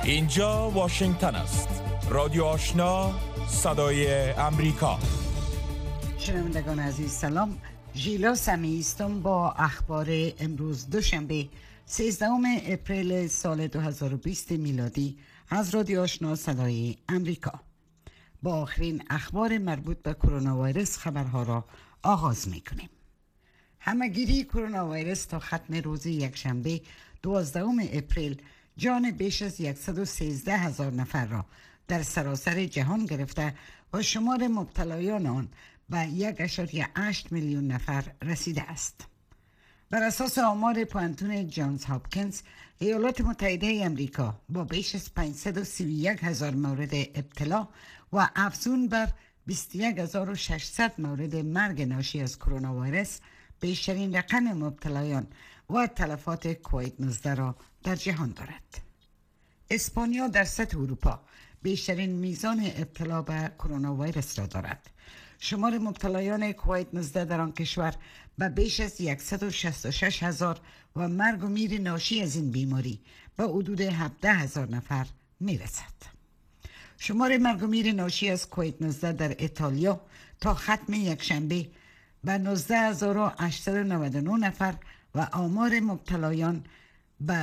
اینجا واشنگتن است. رادیو آشنا، صدای امریکا. شنوندگان عزیز سلام. ژیلا سمی هستم با اخبار امروز دوشنبه 13 اپریل سال 2020 میلادی از رادیو آشنا صدای امریکا. با آخرین اخبار مربوط به کرونا ویروس خبرها را آغاز می‌کنیم. همه‌گیری کرونا ویروس تا ختم روز یکشنبه 12 اپریل جان بیش از 113,000 نفر را در سراسر جهان گرفته و شمار مبتلایان آن به 1.8 میلیون نفر رسیده است. بر اساس آمار پوانتون جانز هاپکینز، ایالات متحده امریکا با بیش از 531,000 مورد ابتلا و افزون بر 21,600 مورد مرگ ناشی از کرونا ویروس بیشترین رقم مبتلایان و تلفات کووید 19 را در جهان دارد. اسپانیا در سطح اروپا بیشترین میزان ابتلا به کرونا ویروس را دارد. شمار مبتلایان کووید 19 در آن کشور به بیش از 166,000 و مرگ و میر ناشی از این بیماری به حدود 17,000 نفر میرسد. شمار مرگ و میر ناشی از کووید 19 در ایتالیا تا ختم یکشنبه به 19,899 نفر و آمار مبتلایان به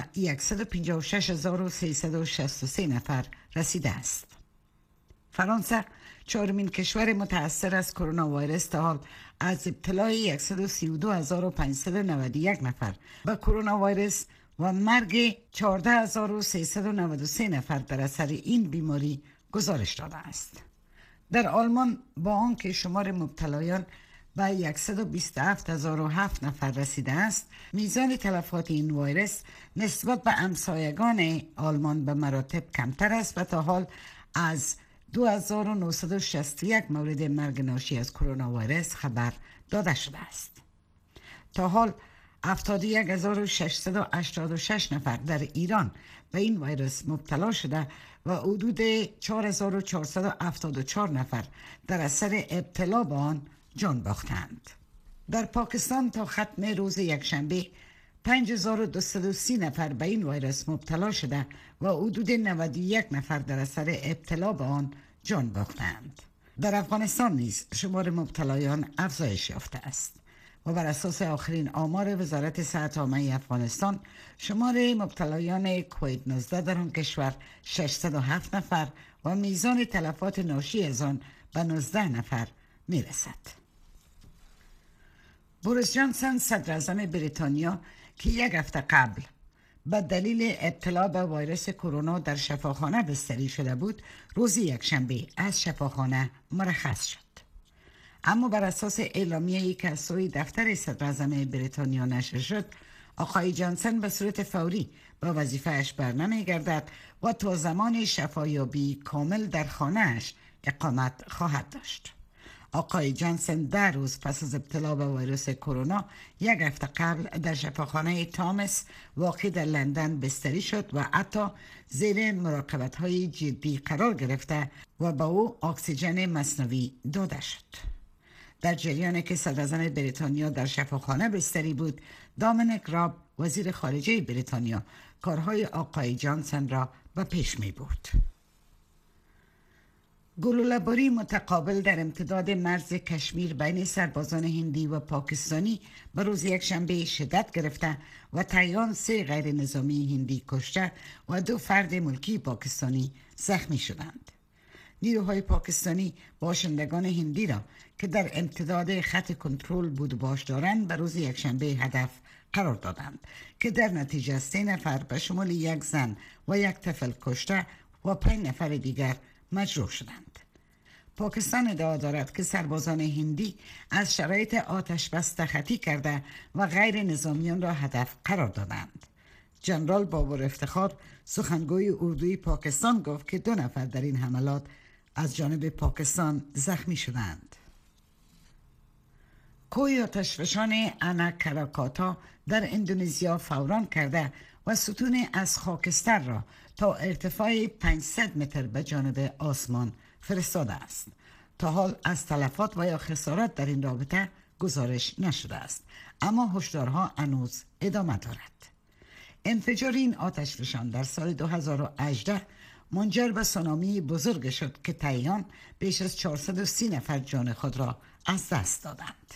156,363 نفر رسیده است. فرانسه چهارمین کشور متأثر از کرونا ویروس تا حال از ابتلای 132,591 نفر به کرونا ویروس و مرگ 14,393 نفر در اثر این بیماری گزارش داده است. در آلمان با آنکه شمار مبتلایان به 127,007 نفر رسیده است، میزان تلفات این ویروس نسبت به همسایگان آلمان به مراتب کمتر است و تا حال از 2,961 مورد مرگ ناشی از کرونا ویروس خبر داده شده است. تا حال 71,686 نفر در ایران به این ویروس مبتلا شده و حدود 4,474 نفر در اثر ابتلا به آن جان باختند. در پاکستان تا ختم روز یکشنبه 5,230 نفر به این ویروس مبتلا شده و حدود 91 نفر در اثر ابتلا به آن جان باختند. در افغانستان نیز شمار مبتلایان افزایش یافته است و بر اساس آخرین آمار وزارت صحت عامه افغانستان شمار مبتلایان کووید 19 در آن کشور 607 نفر و میزان تلفات ناشی از آن به 19 نفر میرسد. بوریس جانسون صدر اعظم بریتانیا که یک هفته قبل به دلیل ابتلا به ویروس کرونا در شفاخانه بستری شده بود، روز یکشنبه از شفاخانه مرخص شد. اما بر اساس اعلامیه‌ای که از سوی دفتر صدر اعظم بریتانیا نشر شد، آقای جانسون به صورت فوری با وظیفه‌اش برنمی‌گردد و تا زمان شفایابی کامل در خانه‌اش اقامت خواهد داشت. آقای جانسون 10 روز پس از ابتلا به ویروس کرونا یک هفته قبل در شفاخانه تامس واقع در لندن بستری شد و حتی زیر مراقبت‌های جدی قرار گرفته و به او اکسیژن مصنوعی داده شد. در جریانی که صدر اعظم بریتانیا در شفاخانه بستری بود، دامینیک راب وزیر خارجه بریتانیا کارهای آقای جانسون را به پیش می برد. گلوله‌باری متقابل در امتداد مرز کشمیر بین سربازان هندی و پاکستانی به روز یکشنبه شدت گرفته و تقریباً 3 غیر نظامی هندی کشته و 2 فرد ملکی پاکستانی زخمی شدند. نیروهای پاکستانی باشندگان هندی را که در امتداد خط کنترل بود و باش دارند به روز یکشنبه هدف قرار دادند که در نتیجه 3 نفر به شمول 1 زن و 1 طفل کشته و 5 نفر دیگر مجروح شدند. پاکستان ادعا دارد که سربازان هندی از شرایط آتش بس تخطی کرده و غیر نظامیان را هدف قرار دادند. جنرال بابر افتخار سخنگوی اردوی پاکستان گفت که 2 نفر در این حملات از جانب پاکستان زخمی شدند. کوه آتشفشان انا کراکاتا در اندونزیا فوران کرده و ستون از خاکستر را تا ارتفاع 500 متر به جانب آسمان فرستاده است. تا حال از تلفات و یا خسارات در این رابطه گزارش نشده است، اما هشدارها هنوز ادامه دارد. انفجار این آتشفشان در سال 2018 منجر به سونامی بزرگ شد که تایوان بیش از 430 نفر جان خود را از دست دادند.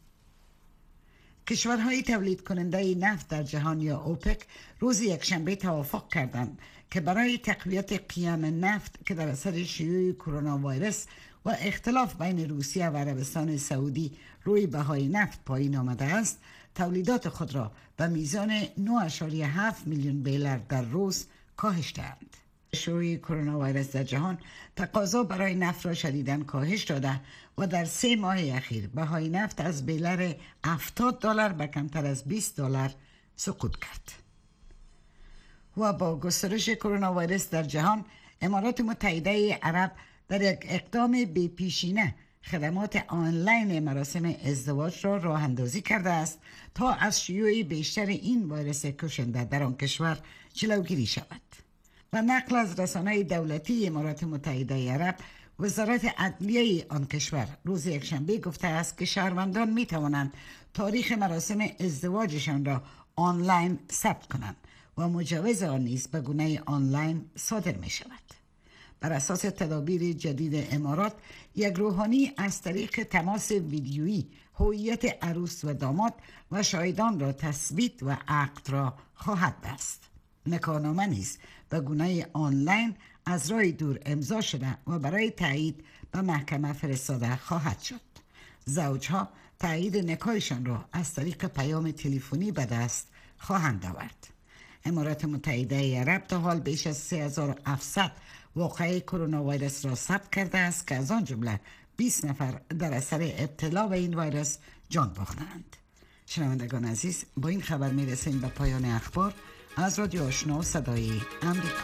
کشورهای تولید کننده نفت در جهان یا اوپک روز یکشنبه توافق کردند که برای تقویت قیام نفت که در اثر شیوع کرونا ویروس و اختلاف بین روسیه و عربستان سعودی روی بهای نفت پایین آمده است، تولیدات خود را به میزان 9.7 میلیون بیرل در روز کاهش دهند. شیوع کرونا ویروس در جهان تقاضا برای نفت را شدیداً کاهش داده و در 3 ماه اخیر بهای نفت از بیرل $70 به کمتر از $20 سقوط کرد. و با گسترش کرونا ویروس در جهان، امارات متحده عرب در یک اقدام بی‌پیشینه خدمات آنلاین مراسم ازدواج را راه اندازی کرده است تا از شیوع بیشتر این ویروس کشنده در آن کشور جلوگیری شود. و نقل از رسانه دولتی امارات متحده عرب، وزارت عدلیه آن کشور روز یکشنبه گفته است که شهروندان می توانند تاریخ مراسم ازدواجشان را آنلاین ثبت کنند و مجوز آن نیز به گونه آنلاین صادر می شود. بر اساس تدابیر جدید امارات، یک روحانی از طریق تماس ویدیویی هویت عروس و داماد و شاهدان را تثبیت و عقد را خواهد بست. نکاحنامه نیز به گونه آنلاین از راه دور امضا شده و برای تایید به محکمه فرستاده خواهد شد. زوجها تایید نکاحشان را از طریق پیام تلفنی به دست خواهند آورد. امارات متحده عرب تا حال بیش از 3700 واقعه کرونا ویروس را ثبت کرده است که از آن جمله 20 نفر در اثر ابتلا به این ویروس جان باختند. شنوندگان عزیز، با این خبر میرسیم به پایان اخبار از رادیو آشنا صدای امریکا.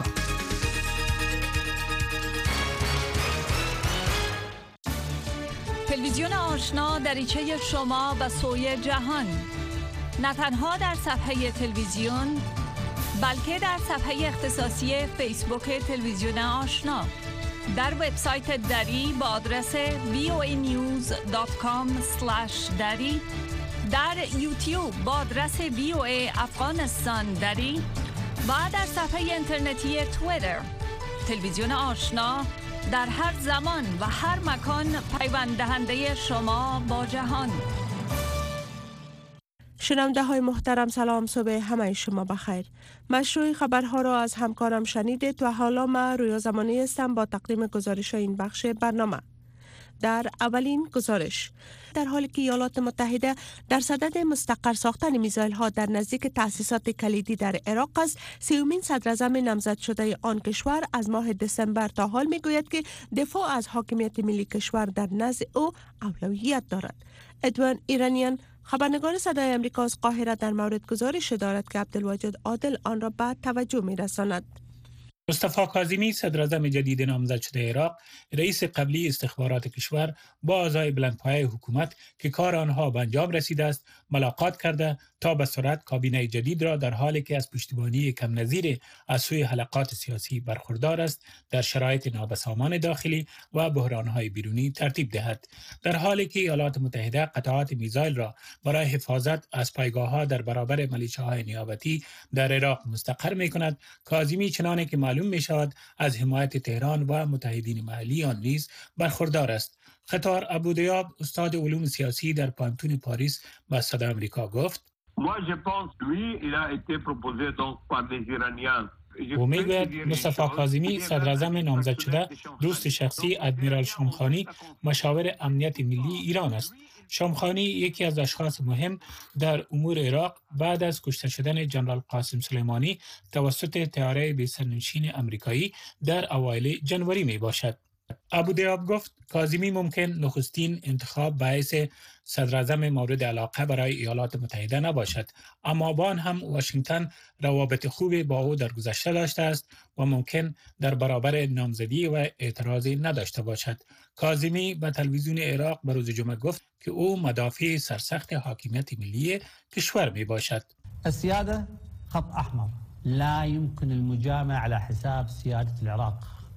تلویزیون آشنا دریچه شما به سوی جهان، نه تنها در صفحه تلویزیون بلکه در صفحه اختصاصی فیسبوک تلویزیون آشنا، در وبسایت دری با آدرس voanews.com/dari، در یوتیوب با آدرس VOA افغانستان دری و در صفحه اینترنتی توییتر. تلویزیون آشنا در هر زمان و هر مکان پیوند دهنده شما با جهان. شنونده های محترم، سلام، صبح همه شما بخیر. مشروع خبرها را از همکارم شنیدید و حالا من رویا زمانی هستم با تقدیم گزارش این بخش برنامه. در اولین گزارش، در حالی که ایالات متحده در صدد مستقر ساختن میزایل ها در نزدیک تأسیسات کلیدی در عراق است، سیومین صدراعظم نامزد شده آن کشور از ماه دسامبر تا حال میگوید که دفاع از حاکمیت ملی کشور در نزد او اولویت دارد. ادوان ایرانیان، خبرنگار صدای امریکا از قاهره، در مورد گزارش دارد که عبدالواجد عادل آن را به توجه می‌رساند. مصطفی کاظمی، صدراعظم جدید نامزد شده عراق، رئیس قبلی استخبارات کشور، با اعضای بلندپایه حکومت که کار آنها به انجام رسیده است ملاقات کرده تا به سرعت کابینه جدید را در حالی که از پشتیبانی کم نظیر از سوی حلقات سیاسی برخوردار است در شرایط نابسامان داخلی و بحران‌های بیرونی ترتیب دهد. در حالی که ایالات متحده قطعات میزایل را برای حفاظت از پایگاه‌ها در برابر ملیشه‌های نیابتی در عراق مستقر می‌کند، کاظمی چنانه که معلوم می‌شود از حمایت تهران و متحدین محلی آن نیز برخوردار است. خطار ابودیاب، استاد علوم سیاسی در پانتون پاریس، به صدای آمریکا گفت: او میگوید مصطفی کاظمی، صدراعظم نامزد شده، دوست شخصی ادمیرال شامخانی، مشاور امنیت ملی ایران است. شامخانی یکی از اشخاص مهم در امور عراق بعد از کشته شدن جنرال قاسم سلیمانی توسط طیاره بی‌سرنشین آمریکایی در اوایل جنوری می باشد. ابودیاب گفت کاظمی ممکن نخستین انتخاب باعث صدراعظم مورد علاقه برای ایالات متحده نباشد، اما با آن هم واشنگتن روابط خوبی با او در گذشته داشته است و ممکن در برابر نامزدی و اعتراضی نداشته باشد. کاظمی به تلویزیون عراق به روز جمعه گفت که او مدافع سرسخت حاکمیت ملی کشور می باشد. السيادة خط أحمر لا يمكن المجاملة على حساب سيادة العراق.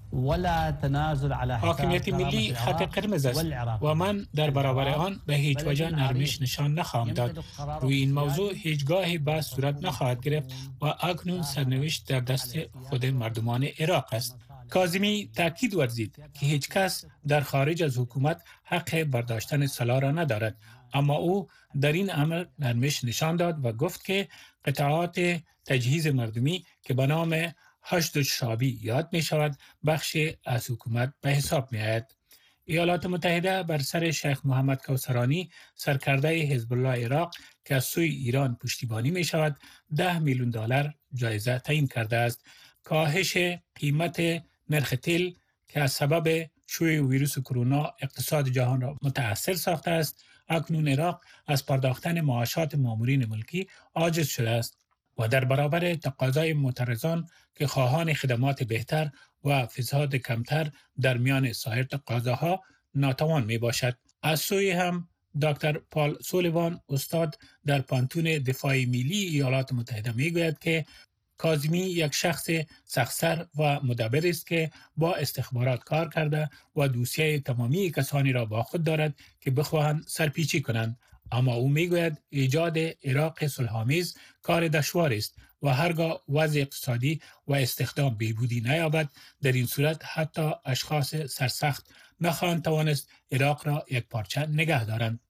حاکمیت ملی خط قرمز است و من در برابر آن به هیچ وجه نرمش نشان نخواهم داد. روی این موضوع هیچگاه بحث صورت نخواهد گرفت و اکنون سرنوشت در دست خود مردمان عراق است. کاظمی تاکید ورزید که هیچ کس در خارج از حکومت حق برداشتن سلاح را ندارد، اما او در این امر نرمش نشان داد و گفت که قطعات تجهیز مردمی که به نام هشت شابی یاد می شود بخش از حکومت به حساب می آید. ایالات متحده بر سر شیخ محمد کوثرانی سرکرده حزب الله عراق که از سوی ایران پشتیبانی می شود 10 میلیون دلار جایزه تعیین کرده است. کاهش قیمت نرخ تیل که از سبب شیوع ویروس کرونا اقتصاد جهان را متاثر ساخته است، اکنون عراق از پرداختن معاشات مامورین ملکی عاجز شده است و در برابر تقاضای معترضان که خواهان خدمات بهتر و فساد کمتر در میان سایر تقاضاها ناتوان می باشد. از سوی هم دکتر پال سولیوان استاد در پانتون دفاع ملی ایالات متحده می گوید که کاظمی یک شخص سخت‌سر و مدبر است که با استخبارات کار کرده و دوسیه تمامی کسانی را با خود دارد که بخواهند سرپیچی کنند. اما او میگوید ایجاد عراق صلح‌آمیز کار دشوار است و هرگاه وضع اقتصادی و استخدام بهبودی نیابد، در این صورت حتی اشخاص سرسخت نخواهند توانست عراق را یک پارچه نگه دارند.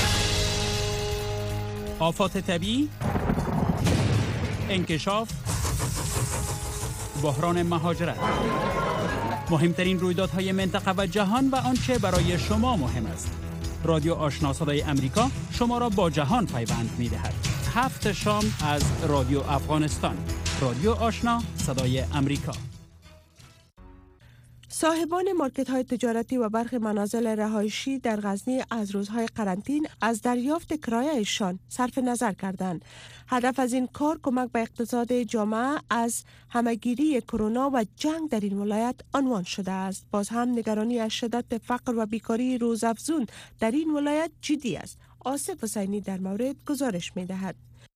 آفات طبیعی، انکشاف، بحران مهاجرت، مهمترین رویدادهای منطقه و جهان و آنچه برای شما مهم است. رادیو آشنا صدای امریکا شما را با جهان پیوند می‌دهد. 7 شام از رادیو افغانستان. رادیو آشنا صدای امریکا. صاحبان مارکت‌های تجارتی و برخی منازل رهایشی در غزنی از روزهای قرنطین از دریافت کرایه‌شان صرف نظر کردند. هدف از این کار کمک به اقتصاد جامعه از همه‌گیری کرونا و جنگ در این ولایت عنوان شده است. باز هم نگرانی از شدت فقر و بیکاری روزافزون در این ولایت جدی است. آصف حسینی در مورد گزارش می‌دهد.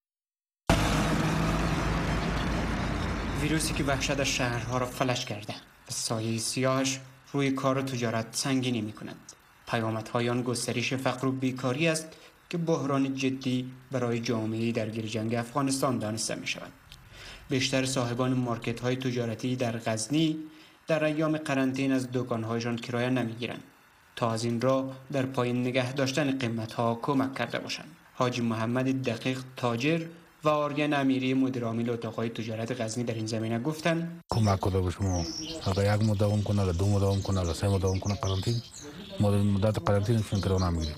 ویروسی که وحشت شهرها را فلج کرده، سایه سیاهش روی کار و تجارت سنگینی می کند. پیامدهای آن گسترش فقر و بیکاری است که بحران جدی برای جامعه درگیر جنگ افغانستان دانسته می شود. بیشتر صاحبان مارکت های تجارتی در غزنی در ایام قرنطین از دکانهایشان کرایه نمی گیرند تا از این راه در پایین نگه داشتن قیمت ها کمک کرده باشند. حاجی محمد دقیق تاجر و آریان امیری مدیر عامل اتاق‌های تجارت غزنی در این زمینه گفتند کمک کرده باشیم. اگر یک مداوم کنه، اگر 2 مداوم کنه، اگر 3 مداوم کنه قرنطین، مدت قرنطینشون کرایه نمیگیریم.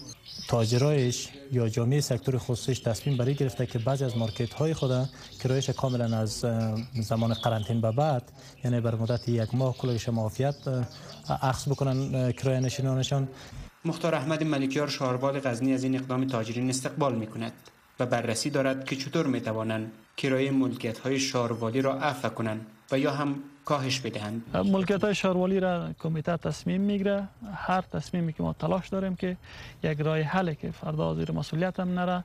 تاجرایش یا جامعه سکتور خصوصیش تصمیم بری گرفته که بعضی از مارکت های خود کرایش کاملا از زمان قرنطین به بعد، یعنی بر مدت 1 ماه کلایش معافیت اخذ بکنن کرایه نشینانشان. مختار احمد ملکیار شهربان غزنی از این اقدام تاجرین استقبال می‌کند و بررسی دارد که چطور می‌توانند کرایه ملکیت‌های شهروالی را عفو کنند و یا هم کاهش بدهند. ملکیت‌های شهروالی را کمیته تصمیم میگیره. هر تصمیمی که ما تلاش داریم که یک راه حل که فردا زیر مسئولیت هم نره،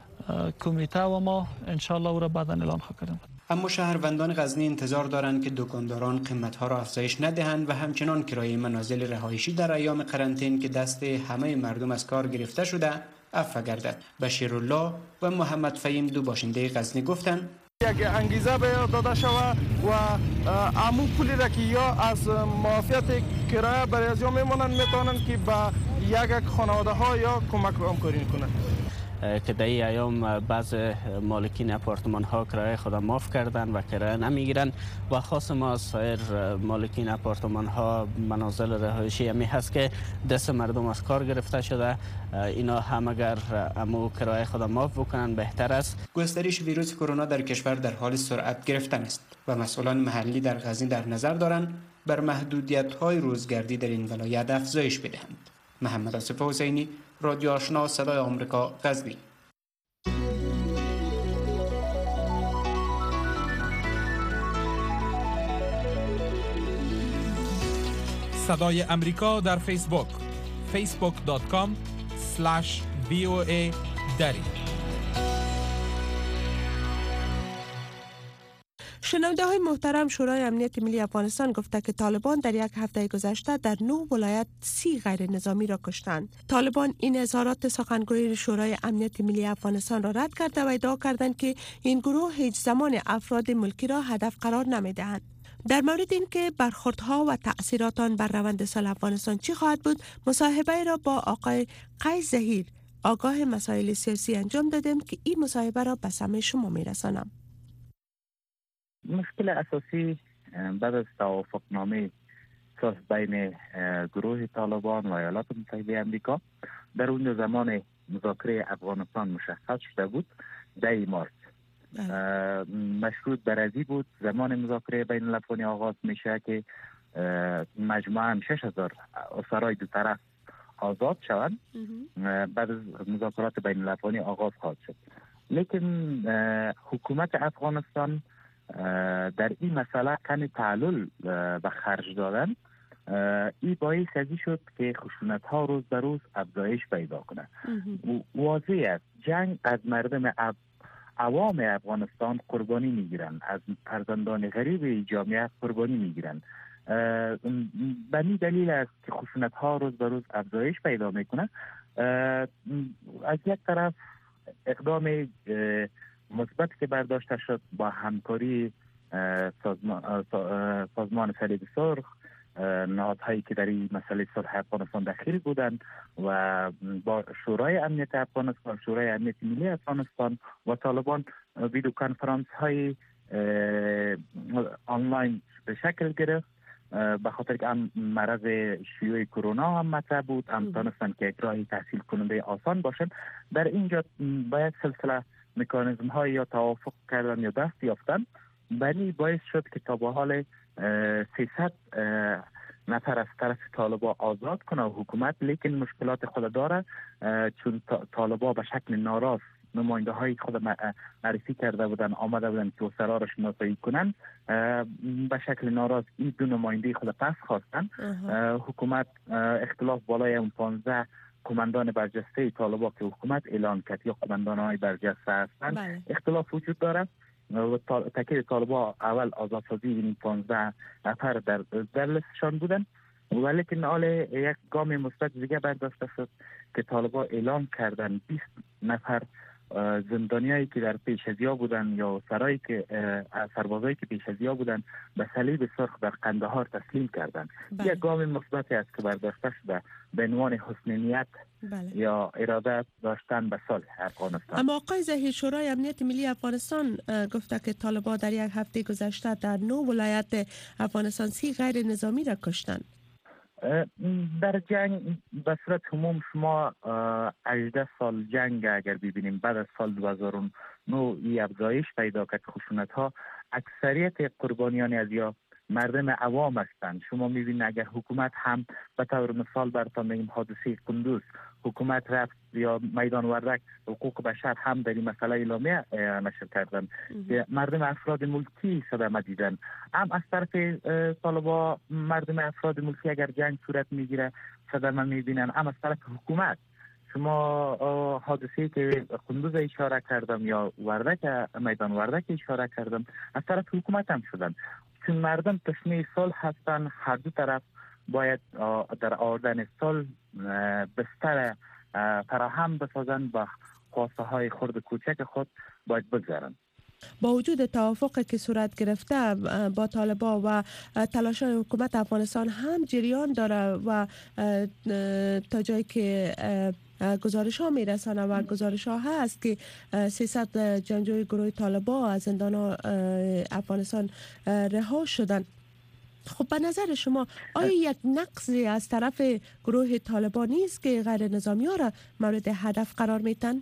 کمیته و ما انشالله او را بعدا اعلان خواهیم. اما شهروندان غزنی انتظار دارند که دکانداران قیمت‌ها را افزایش ندهند و همچنان کرایه منازل رهایشی در ایام قرنطین که دست همه مردم از کار گرفته شده عفو گردد. بشیرالله و محمد فهیم دو باشنده غزنی گفتند یک انگیزه به داده شود و عمو پولی را که یا از معافیت کرایه برای از یا میمانند میتوانند که به یک خانواده ها یا کمک همکاری کنند. که در این ایام بعض مالکین اپارتمان ها کرایه خود معاف کردن و کرایه نمیگیرن و خاص ما از سایر مالکین اپارتمان ها منازل رهایشی همی هست که دست مردم از کار گرفته شده. اینا هم اگر امو کرایه خود معاف بکنن بهتر است. گسترش ویروس کرونا در کشور در حال سرعت گرفتن است و مسئولان محلی در غزنی در نظر دارند بر محدودیت های روزگردی در این ولایت افزایش بدهند. محمد آصف حسینی، رادیو آشنا صدای آمریکا، غزنی. صدای امریکا در فیسبوک facebook.com/VOA دری. شنونده های محترم، شورای امنیت ملی افغانستان گفته که طالبان در یک هفته گذشته در 9 ولایت 30 غیر نظامی را کشتند. طالبان این اظهارات سخنگوی شورای امنیت ملی افغانستان را رد کرده و ادعا کردند که این گروه هیچ زمان افراد ملکی را هدف قرار نمی‌دهند. در مورد اینکه برخوردها و تأثیرات آن بر روند سال افغانستان چی خواهد بود، مصاحبه را با آقای قیس ظهیر، آگاه مسائل سیاسی انجام دادیم که این مصاحبه را به سمع شما می‌رسانم. مشکل اساسی بعد از توافقنامه صلح بین گروه طالبان و ایالات متحده آمریکا در اون زمان مذاکره افغانستان مشخص شده بود 10 مارس. مشروط بر ازی بود زمان مذاکره بین الافغانی آغاز میشه که مجموعاً 6000 اسرای دو طرف آزاد شوند. بعد از مذاکرات بین الافغانی آغاز خواهد شد. لیکن حکومت افغانستان در این مسئله کمی تعلل به خرج دادن، این باعث ازی شد که خشونت ها روز به روز افزایش پیدا کنه. واضح است جنگ از مردم عوام افغانستان قربانی میگیرن، از فرزندان غریب جامعه قربانی میگیرن. به این دلیل است که خشونت ها روز به روز افزایش پیدا میکنه. از یک طرف اقدام مثبت که برداشته شد با همکاری سازمان صلیب سرخ، نهادهایی که در این مسئله صلح افغانستان دخیل بودند و با شورای امنیت افغانستان، شورای امنیت ملی افغانستان و طالبان ویدیو کنفرانس های آنلاین به شکل گرفت. به خاطر که هم مرض شیوع کرونا هم مطرح بود، هم دانستن که یک راه تحصیل کننده آسان باشن. در اینجا باید سلسله مکانیزم های یا توافق کردن یا دست یافتن. بنی باعث شد که تا به حال 300 نفر از طرف طالبا آزاد کنه و حکومت، لیکن مشکلات خود داره، چون طالبا به شکل ناراض نماینده های خود معرفی کرده بودن، آمده بودن که اسرا را شناسایی کنن. به شکل ناراض این دو نماینده خود پس خواستن. حکومت اختلاف بالای 15 کماندان برجسته طالبا که حکومت اعلان کرد یا کماندان های برجسته هستند، اختلاف وجود داره. تاکید طالبا اول آزادسازی این 15 نفر در لستشان بودن، ولیکن حال یک گام مثبت دیگه برداشته شد که طالبا اعلان کردن 20 نفر زندانیایی که در پیشازیا بودن یا سربازایی که پیشازیا بودن به صلیب سرخ در قندهار تسلیم کردن. یک گام مثبتی است که برداشته شده به عنوان حسن نیت یا اراده داشتن به صلح افغانستان. اما آقای ظهیر، شورای امنیت ملی افغانستان گفته که طالبان در یک هفته گذشته در 9 ولایت افغانستان 30 غیر نظامی را کشتند. در جنگ به صورت عموم شما 18 سال جنگ اگر ببینیم، بعد از سال 2009 ای افزایش پیدا کرد خشونت ها. اکثریت قربانیان از یا مردم عوام هستند. شما میبینید اگر حکومت هم به طور مثال براتون میگم حادثه قندوز، حکومت رفت یا میدان وردک حقوق بشر هم در این مسئله اعلامیه نشر کردن که مردم افراد ملکی صدمه دیدن. هم از طرف طالبا مردم افراد ملکی اگر جنگ صورت میگیره صدمه میبینن، هم از طرف حکومت. شما حادثه‌ای که قندوز اشاره کردم یا وردک، میدان وردک اشاره کردم، از طرف حکومت هم شدن. چون مردم تشنه صلح هستن، هر دو طرف باید در آوردن صلح بستر فراهم بسازن و خواسته های خرد کوچک خود باید بگذارن. با وجود توافقی که صورت گرفته با طالبان و تلاش‌های حکومت افغانستان هم جریان داره و تا جایی که گزارش ها میرسانه و گزارش ها هست که 300 جنگجوی گروه طالبان از زندان افغانستان رها شدن. خب به نظر شما آیا یک نقضی از طرف گروه طالبان نیست که غیر نظامی ها را مورد هدف قرار میتن؟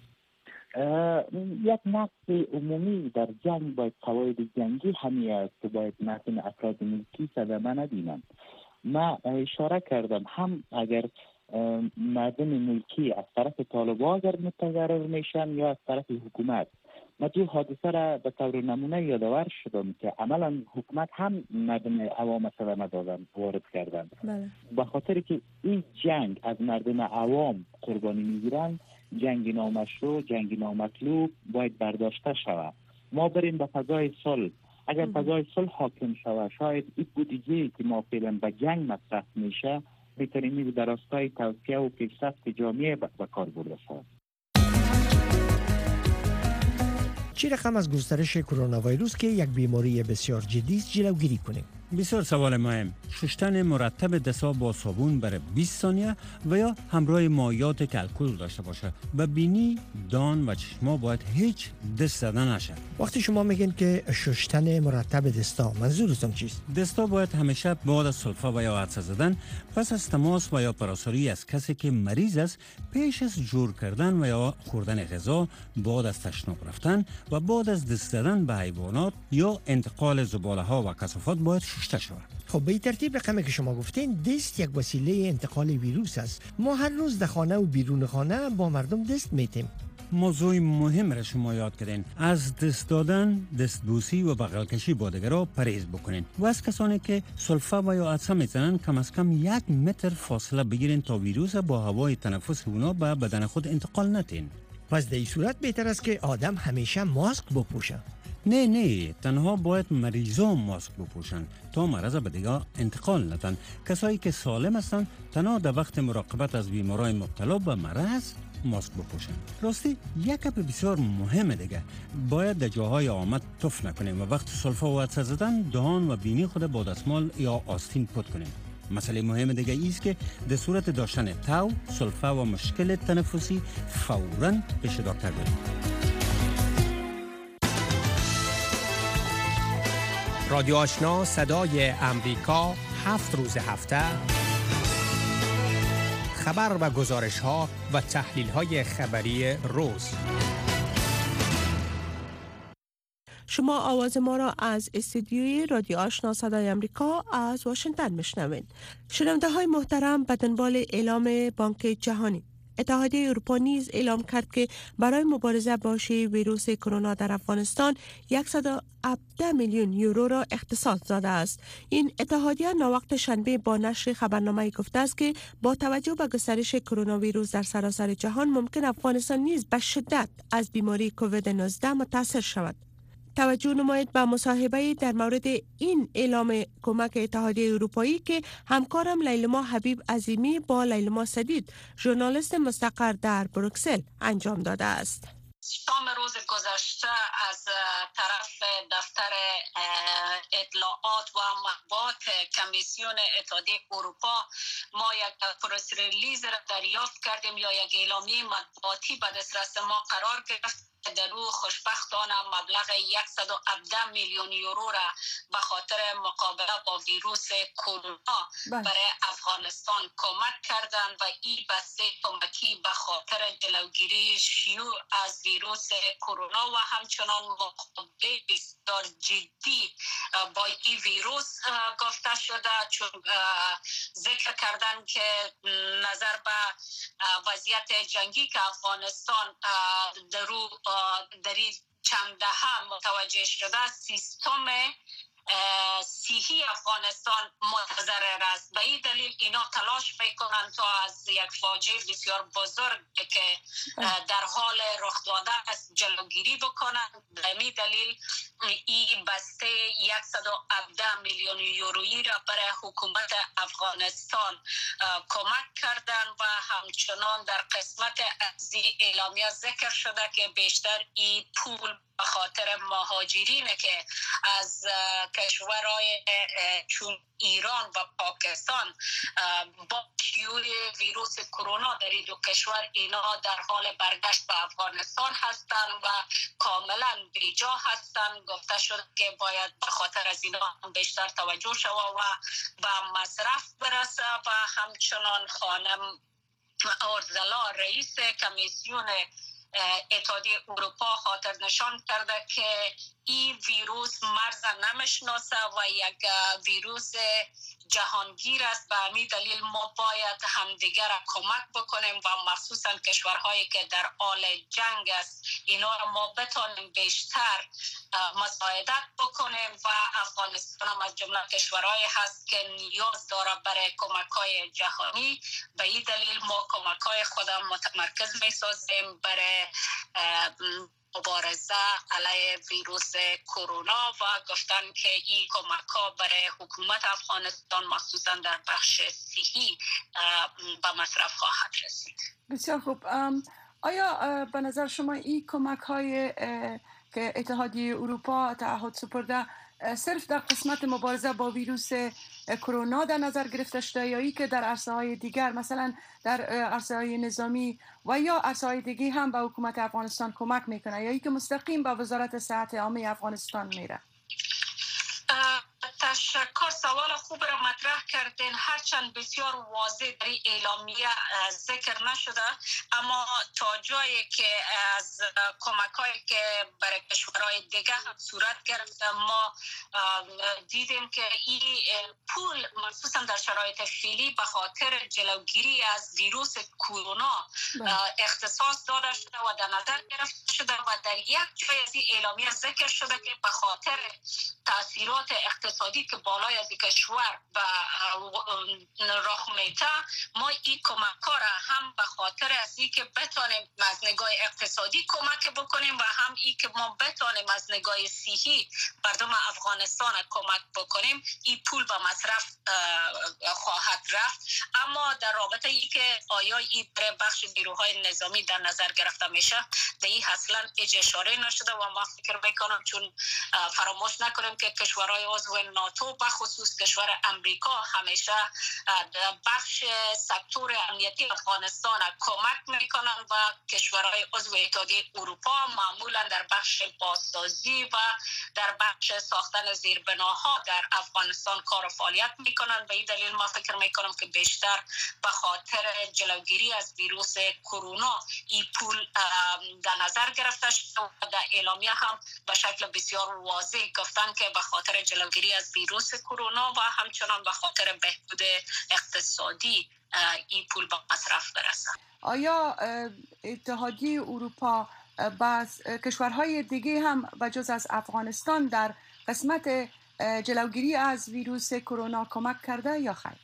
یک نقض عمومی در جنگ باید قواعد جنگی همی است که باید مردم افراد ملکی صدمه نبینند. ما اشاره کردم هم اگر مردم ملکی از طرف طالبان اگر متضرر میشن یا از طرف حکومت. ما دو حادثه را به طور نمونه یادآور شدم که عملا حکومت هم مردم عوام صدمه دادن، وارد کردن. به خاطر که این جنگ از مردم عوام قربانی میگیرن، جنگ نامشروع، جنگ نامطلوب باید برداشته شود. ما بریم به فضای صلح اگر فضای صلح حاکم شود، شاید این بودجه‌ای که ما فعلا به جنگ مصرف میشه میتونیم در راستای توسعه و پیشرفت جامعه به کار برده شود. چه رقم از گسترش کرونا ویروس که یک بیماری بسیار جدی است جلوگیری کنیم؟ بسیار سوال مهم. شستن مرتب دست‌ها با صابون برای 20 ثانیه و یا همراه مایعات که الکل داشته باشه. و بینی، دان و چشما باید هیچ دست زدن نشه. وقتی شما میگین که شستن مرتب دستا، منظورتون چیست؟ دستا باید همیشه بعد از سلفه و یا عطسه زدن پس از تماس و یا پراساری از کسی که مریض است پیش از جور کردن و یا خوردن غذا، بعد از تشناب رفتن و بعد از دست زدن به حیوانات یا انتقال زباله ها و کثافات باید شسته شود. خب به این ترتیب رقمی که شما گفتین دست یک وسیله انتقال ویروس است. ما هر روز در خانه و بیرون خانه با مردم دست میتیم. موضوع مهم را شما یاد کردین. از دست دادن، دستبوسی و بغل کشی با دیگران پرهیز بکنین و از کسانی که سلفه و یا عطسه میزنن کم از کم 1 متر فاصله بگیرین تا ویروس با هوای تنفس اونا به بدن خود انتقال ندین. پس در این صورت بهتر است که آدم همیشه ماسک بپوشه. نه تنها باید مریضان ماسک بپوشن تا مرض به دیگه انتقال ندن. کسایی که سالم هستن تنها در وقت مراقبت از بیمارای مبتلا به مرض ماسک بپوشن. راستی یک گپ بسیار مهمه دیگه، باید در جاهای آمد تف نکنیم و وقت سلفه و عطسه زدن دهان و بینی خود با دستمال یا آستین پاک کنیم. مسئله مهم دیگه ایست که در صورت داشتن تاو، سلفه و مشکل تنفسی فوراً پیش دکتر بریم. رادیو آشنا صدای امریکا 7 روز هفته خبر و گزارش ها و تحلیل های خبری روز. شما آواز ما را از استودیوی رادیو آشنا صدای امریکا از واشنگتن میشنوید. شنونده های محترم، به دنبال اعلام بانک جهانی، اتحادیه اروپا نیز اعلام کرد که برای مبارزه با شیوع ویروس کرونا در افغانستان 117 میلیون یورو را اختصاص داده است. این اتحادیه ناوقت شنبه با نشر خبرنامه گفته است که با توجه به گسترش کرونا ویروس در سراسر جهان ممکن افغانستان نیز به شدت از بیماری کووید 19 متاثر شود. توجه نمایید به مصاحبه در مورد این اعلام کمک اتحادیه اروپایی که همکارم لیلما حبیب عظیمی با لیلما سدید، ژورنالیست مستقر در بروکسل انجام داده است. شام روز گذشته از طرف دفتر اطلاعات و مطبوعات کمیسیون اتحادیه اروپا ما یک پرس ریلیز را دریافت کردیم یا یک اعلامیه مطبوعاتی به دسترس ما قرار گرفت. در او خوشبختانه مبلغ 117 میلیون یورو را به خاطر مقابله با ویروس کرونا برای افغانستان کمک کردند و این بسته کمکی به خاطر جلوگیری شیوع از ویروس کرونا و همچنان مقابله بسیار جدی با این ویروس گفته شده، چون ذکر کردن که نظر به وضعیت جنگی که افغانستان در چند دهه متوجه شده، سیستم صحی افغانستان متضرر است. به این دلیل اینا تلاش میکنند تا از یک فاجعه بسیار بزرگ که در حال رخ داده است جلوگیری بکنند. به این دلیل این بسته 117 میلیون یورویی را برای حکومت افغانستان کمک کردند و همچنان در قسمت از اعلامیه ذکر شده که بیشتر این پول به خاطر مهاجرین که از کشورهای چون ایران و پاکستان با شیوع ویروس کرونا در این دو کشور اینا در حال برگشت به افغانستان هستند و کاملا بیجا هستند. گفته شد که باید به خاطر از اینا هم بیشتر توجه شود و به مصرف برسه. و همچنان خانم اورزلا رئیس کمیسیون اتحادیه اروپا خاطر نشان کرده که این ویروس مرز نمیشناسه و یک ویروس جهانگیر است. به همین دلیل ما باید همدیگر را کمک بکنیم و مخصوصا کشورهایی که در حال جنگ است اینا را ما بتونیم بیشتر مساعدت بکنیم و افغانستان هم از جمله کشورهایی هست که نیاز داره برای کمک‌های جهانی. به این دلیل ما کمک‌های خودم متمرکز می‌سازیم برای مبارزه علیه ویروس کرونا و گفتن که این کمک‌ها برای حکومت افغانستان مخصوصا در بخش صحی به مصرف خواهد رسید. بسیار خوب. آیا به نظر شما این کمک‌های که اتحادیه اروپا تعهد سپرده صرف در قسمت مبارزه با ویروس کرونا در نظر گرفته شده یا ای که در عرصه‌های دیگر مثلا در عرصه‌های نظامی و یا عرصه‌های دیگه هم به حکومت افغانستان کمک میکنه یا ای که مستقیم به وزارت صحت عامه افغانستان میره؟ تشکر، سوال خوب را مطرح کردین. هرچند بسیار واضح در اعلامیه ذکر نشده، اما تا جایی که از کمک‌هایی که برای کشورهای دیگه هم صورت گرفته ما دیدیم که این پول مخصوصا در شرایط فعلی به خاطر جلوگیری از ویروس کرونا اختصاص داده شده و در نظر گرفته شده و در یک جای از این اعلامیه ذکر شده که به خاطر تاثیرات اقتصادی که بالای از کشور به راه میته ما این کمک‌ها را هم به خاطر از این که بتانیم از نگاه اقتصادی کمک بکنیم و هم این که ما بتانیم از نگاه صحی مردم افغانستان کمک بکنیم، این پول به مصرف خواهد رفت. اما در رابطه ای که آیا این برای بخش نیروهای نظامی در نظر گرفته میشه به این اصلا اشاره نشده و ما فکر میکنم چون فراموش نکنیم که کشورهای عضو ناتو به خصوص کشور امریکا همیشه بخش سکتور امنیتی افغانستان کمک میکنن و کشورهای عضو اتحادیه اروپا معمولا در بخش بازسازی و در بخش ساختن زیربناها در افغانستان کار و فعالیت میکنن. به این دلیل ما فکر میکنم که بیشتر به خاطر جلوگیری از ویروس کرونا این پول در نظر گرفته شده و در اعلامیه هم به شکل بسیار واضح گفتن که به خاطر جلوگیری از ویروس کرونا و همچنان به خاطر بهبود اقتصادی این پول به مصرف برسه. آیا اتحادیه اروپا باز کشورهای دیگه هم بجز از افغانستان در قسمت جلوگیری از ویروس کرونا کمک کرده یا خیر؟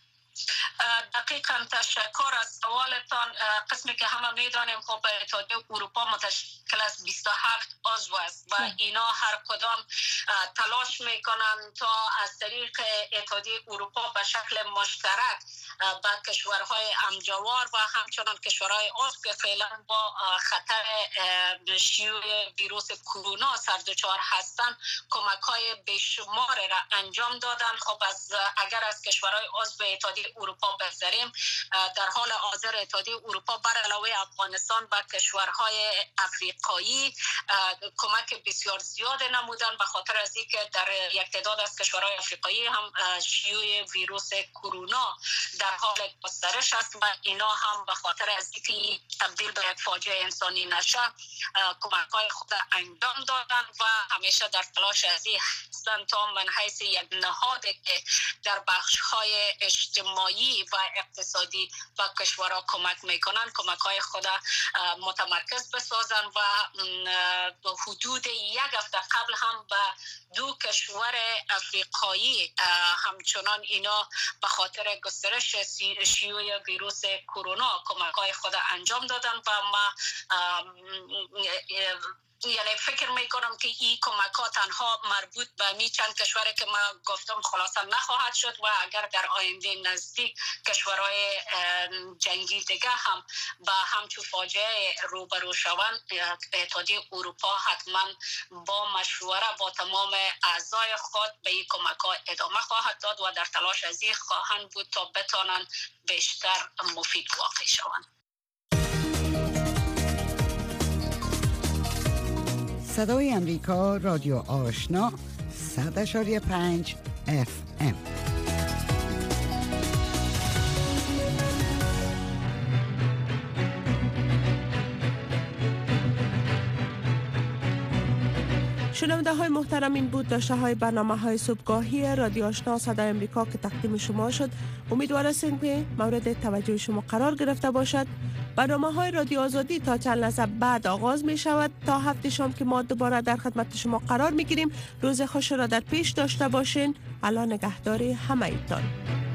دقیقاً تشکر از سوالتان. قسمی که همه میدانیم خب اتحادیه اروپا متشکل از 27 عضو است و اینا هر کدام تلاش میکنن تا از طریق اتحادیه اروپا به شکل مشترک با کشورهای همجوار و همچنان کشورهای عضو که فعلا با خطر شیوع ویروس کرونا سردچار هستند کمک‌های بیشمار را انجام دادن. خب اگر از کشورهای عضو اتحادیه اروپا بگذاریم، در حال حاضر اتحادیه اروپا بر علاوه افغانستان و کشورهای افریقایی کمک بسیار زیاد نمودن به خاطر از اینکه در یک تعداد از کشورهای افریقایی هم شیوع ویروس کرونا در حال گسترش است و اینا هم به خاطر از اینکه تبدیل به یک فاجعه انسانی نشه کمک‌های خود انجام دادن و همیشه در تلاش از این هستند تا من حیث یک نهادی که در بخش‌های اجتماعی و اقتصادی و کشورها کمک میکنن کمک‌های خود متمرکز بسازن و حدود یک هفته قبل هم به 2 کشور افریقایی همچنان اینا به خاطر گسترش شیوع ویروس کرونا کمک‌های خود انجام دادن و ما یعنی فکر میکنم که این کمک‌ها تنها مربوط به می چند کشوری که ما گفتم خلاصا نخواهد شد و اگر در آینده نزدیک کشورهای جنگی دیگه هم با همچون فاجعه روبرو شوند اتحادیه اروپا حتما با مشوره با تمام اعضای خود به این کمک‌ها ادامه خواهد داد و در تلاش از این خواهند بود تا بتانند بیشتر مفید واقع شوند. صدای امریکا رادیو آشنا 100.5 FM. شنونده های محترم، این بود داشته های برنامه های صبحگاهی رادیو آشنا صدای امریکا که تقدیم شما شد. امیدوار هستیم که مورد توجه شما قرار گرفته باشد. برنامه‌های رادیو آزادی تا چند لحظه بعد آغاز می شود. تا هفته شام که ما دوباره در خدمت شما قرار می گیریم. روز خوش را در پیش داشته باشین. الله نگهدار همه ایتان.